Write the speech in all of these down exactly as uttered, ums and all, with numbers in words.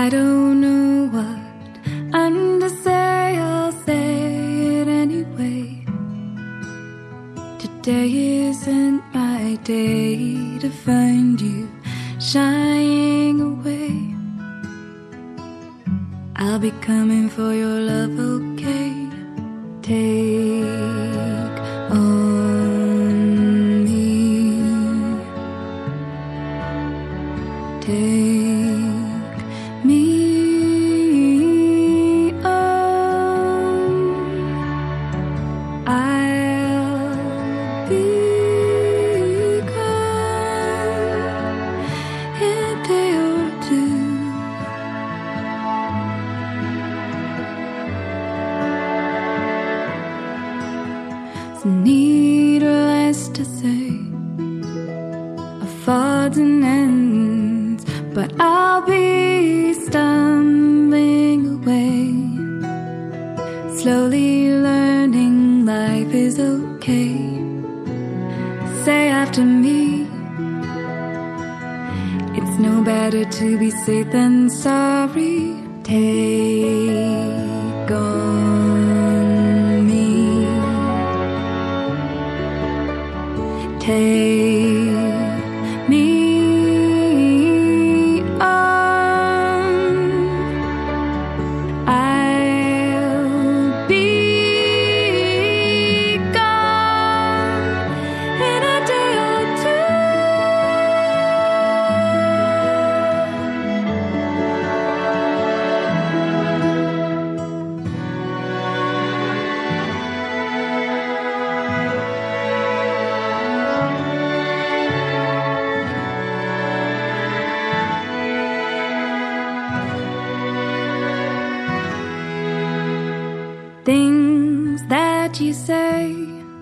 don't know what I'm to say, I'll say it anyway. Today isn't my day to find you shying away. I'll be coming for your love, okay? Take on me. Take me on. I'll be gone in a day or two. Needless to say, of odds and ends, but I'll be stumbling away, slowly learning life is okay. Say after me, it's no better to be safe than sorry. Take on me. Take me on. I'll be gone in a day or two. Things that you say,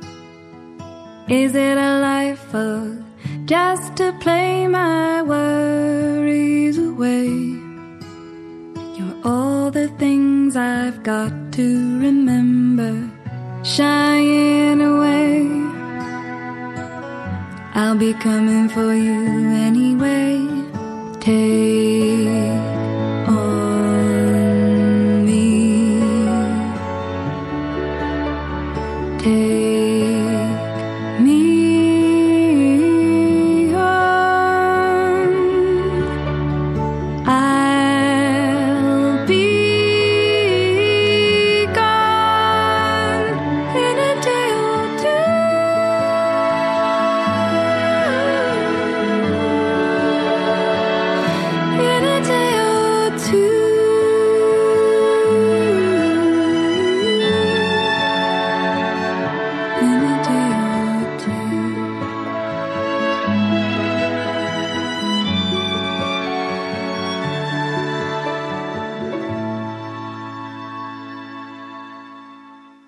is it a life of just to play my worries away? You're all the things I've got to remember, shying away. I'll be coming for you anyway. Take